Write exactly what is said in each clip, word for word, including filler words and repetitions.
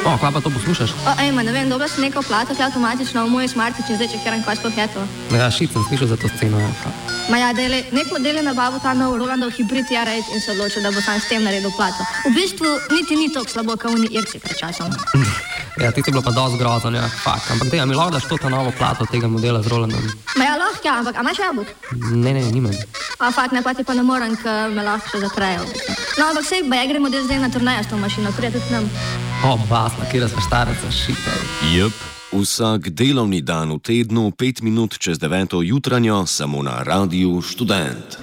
O, kva pa to poslušaš? O, ejma, ne vem, dobro si nekaj plato, kaj avtomatično v moj smartič in zdaj čekiram, kaj sploh je to. Ja, šit sem slišal za to sceno. Ja. Ma ja, dele, nek model je nabavil ta nov Rolandov hibrid R osem in se odločil, da bo sam s tem naredil plato. V bistvu niti ni toliko slabo, kao oni irci pred časom. Ja, ti je bilo pa dosti grozno, ja, fakt. Ampak dej, a mi lahko daš to ta novo plato tega modela z Rolandom? Ma ja, lahko, ja, ampak a imaš jabolk? Ne, ne, nimam. A fakt, ne, pa ti pa ne morem, ker me lahko še zatrejo. No, ampak sej, ba ja gremo zdaj na turnejo s to mašino, prije tudi nam. O, basla, kjera sva štaraca, šita. Jep, vsak delovni dan v tednu, pet minut čez deveto jutranjo, samo na Radiu Študent.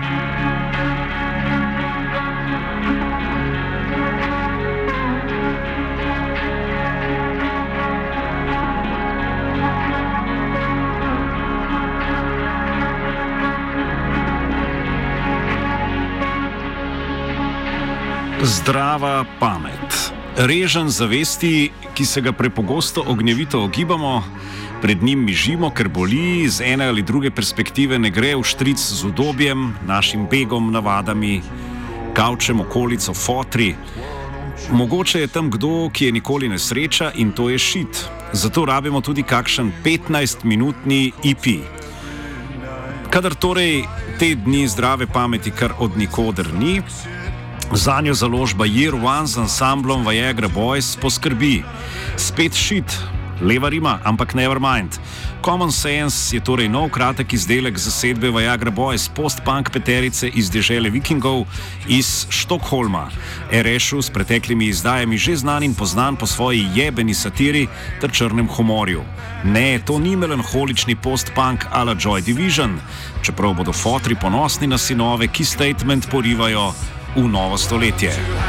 Zdrava pamet. Režen zavesti, ki se ga prepogosto ognjevito ogibamo, pred njim mižimo, ker boli, z ene ali druge perspektive ne gre v štric z udobjem, našim begom, navadami, kavčem, okolico, fotri. Mogoče je tam kdo, ki je nikoli ne sreča in to je šit. Zato rabimo tudi kakšen petnajstminutni E P. Kadar torej te dni zdrave pameti kar od nikoder ni, zanjo založba Year One z ansamblom Viagra Boys poskrbi. Spet šit, leva rima, ampak never mind. Common Sense je torej nov kratek izdelek zasedbe Viagra Boys, post-punk peterice iz dežele vikingov iz Štokholma. Erešu s preteklimi izdajami že znan in poznan po svoji jebeni satiri ter črnem humorju. Ne, to ni melanholični post-punk a la Joy Division, čeprav bodo fotri ponosni na sinove, ki statement porivajo v novo stoletje.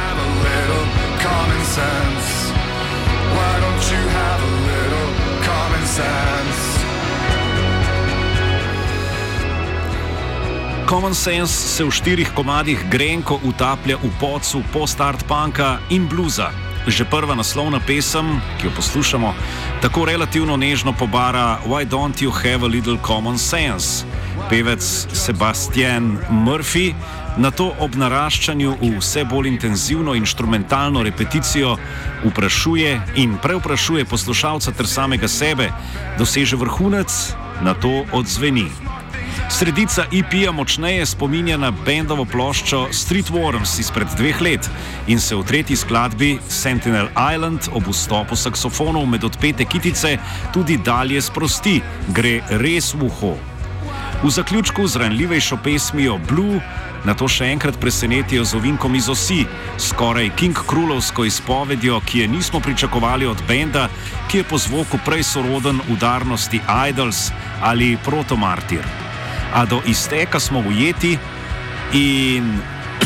Common Sense se v štirih komadih grenko utaplja v pocu post-art punka in bluza. Že prva naslovna pesem, ki jo poslušamo, tako relativno nežno pobara Why don't you have a little common sense? Pevec Sebastian Murphy na to ob naraščanju v vse bolj intenzivno inštrumentalno repeticijo vprašuje in prevprašuje poslušalca ter samega sebe, doseže vrhunec, na to odzveni. Sredica E P-ja močneje spominja na bendovo ploščo Street Worms izpred dveh let in se v tretji skladbi Sentinel Island ob vstopu saksofonov med odpete kitice tudi dalje sprosti, gre res v uho. V zaključku z ranljivejšo pesmijo Blue na to še enkrat presenetijo z ovinkom iz osi, skoraj King Krulovsko izpovedjo, ki je nismo pričakovali od benda, ki je po zvoku prej soroden udarnosti Idols ali Protomartyr. A do izteka smo ujeti in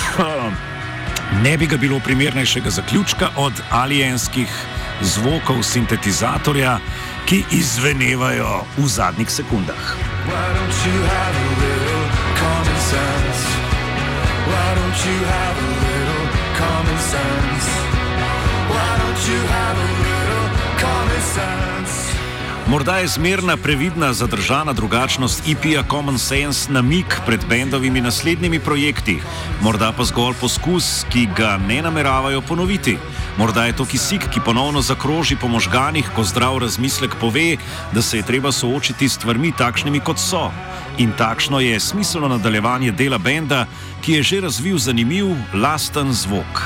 ne bi ga bilo primernejšega zaključka od alienskih zvokov sintetizatorja, ki izzvenevajo v zadnjih sekundah. Why don't you have a little common sense? Why don't you have a little common sense? Why don't you have a little common sense? Morda je zmerna, previdna, zadržana drugačnost E P-ja Common Sense namig pred bendovimi naslednjimi projekti. Morda pa zgolj poskus, ki ga ne nameravajo ponoviti. Morda je to kisik, ki ponovno zakroži po možganih, ko zdrav razmislek pove, da se je treba soočiti s stvarmi takšnimi, kot so. In takšno je smiselno nadaljevanje dela benda, ki je že razvil zanimiv, lasten zvok.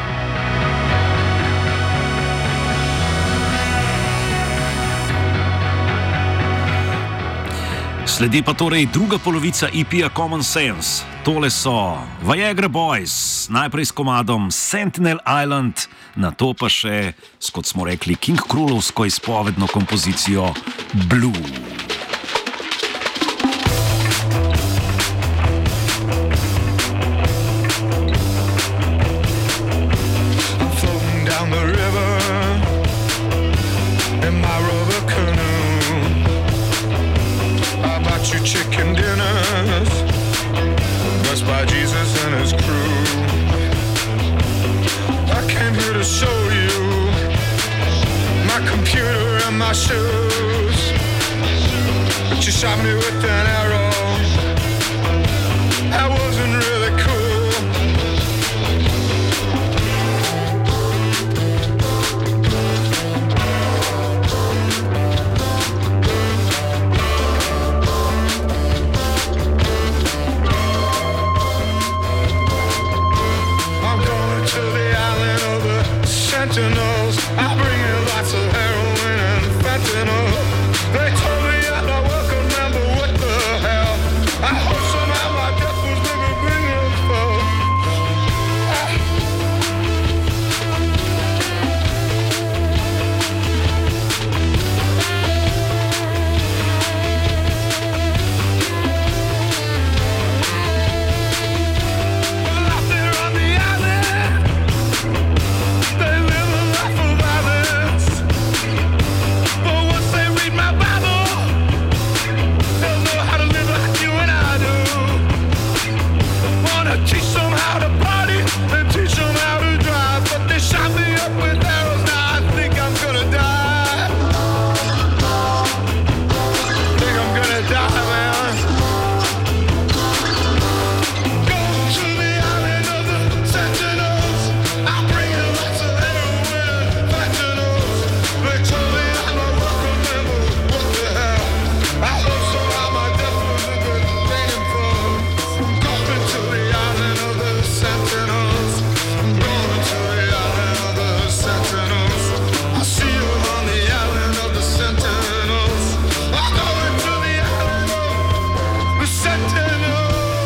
Sledi pa torej druga polovica E P-ja Common Sense. Tole so Viagra Boys, najprej s komadom Sentinel Island, na to pa še, kot smo rekli, King Krulovsko izpovedno kompozicijo Blue. Chicken dinners, blessed by Jesus and his crew. I came here to show you my computer and my shoes, but you shot me with an arrow. That wasn't really cool. sentinels. I bring you lots of heroin and fentanyl. They told me I'm not welcome, man, but what the hell? I hope somehow my death was never bringing for. Teach them how to party and teach them how to drive, but they shot me up with arrows. Now I think I'm gonna die. Think I'm gonna die, man. Go to the island of the sentinels. I'll bring you lots of heroin and fentanyls. They told me I'm a welcome member. What the hell? I hope somehow my death was a good thing for. Going to the island of the sentinels. I'm going to the island of the sentinels. I'll see you on the island of the sentinels. I'm going to the island of the sentinels.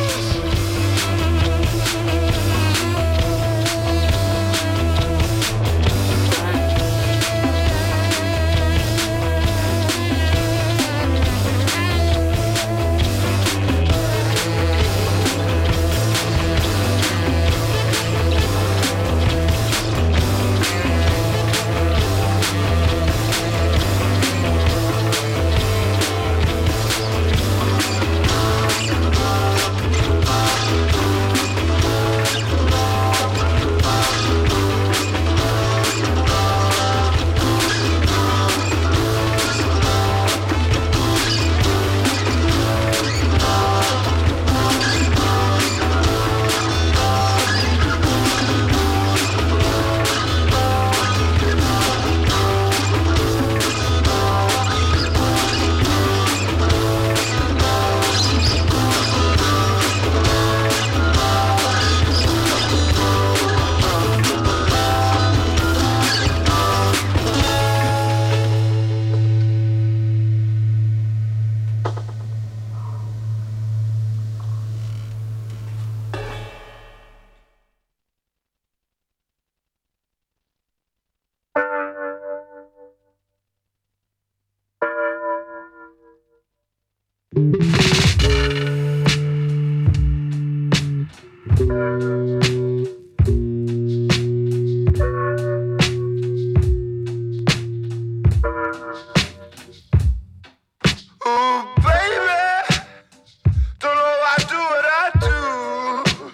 Oh, baby, don't know why I do what I do.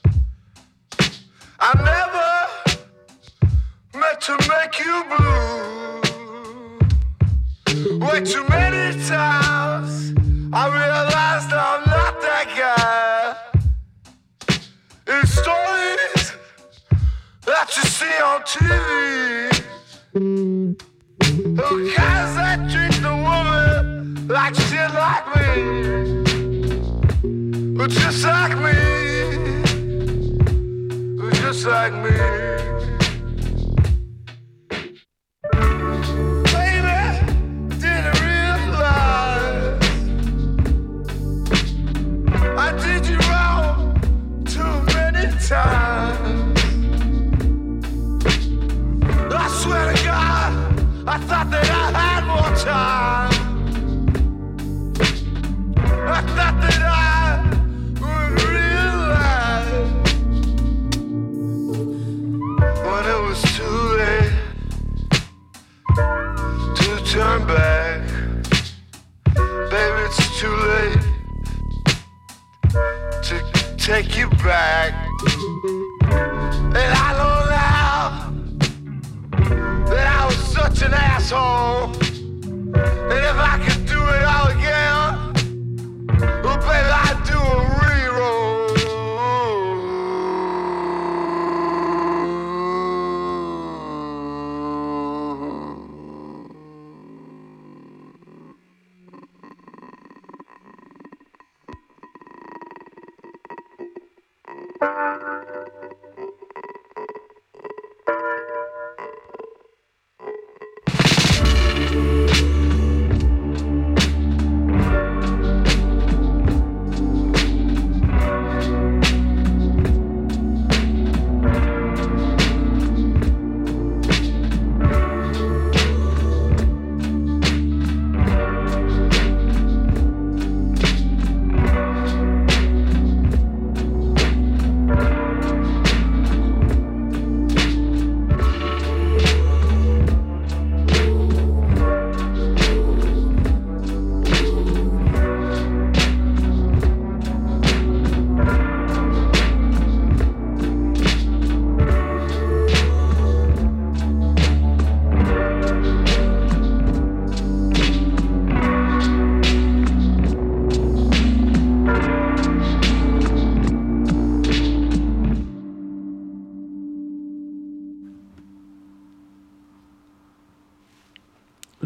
I never meant to make you blue. Way too many times I realized I'm not that guy. In stories that you see on T V, who cares that treat the woman like shit like me, or just like me, or just like me. Baby, didn't realize I did you wrong too many times. I swear to God, I thought that I had more time. I thought that I would realize when it was too late to turn back. Baby, it's too late to take you back. And I know now that I was such an asshole. And if I could do it all again, well, baby, I'd do a reroll.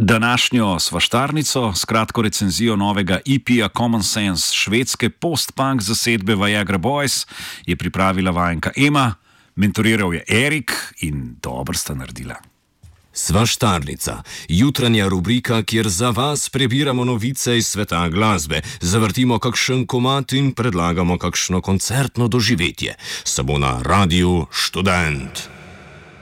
Današnjo svaštarnico s kratko recenzijo novega E P-ja Common Sense švedske post-punk zasedbe Viagra Boys je pripravila vajenka Ema, mentoriral je Erik in dobro sta naredila. Svaštarnica, jutranja rubrika, kjer za vas prebiramo novice iz sveta glasbe, zavrtimo kakšen komad in predlagamo kakšno koncertno doživetje. Samo na Radiu Študent.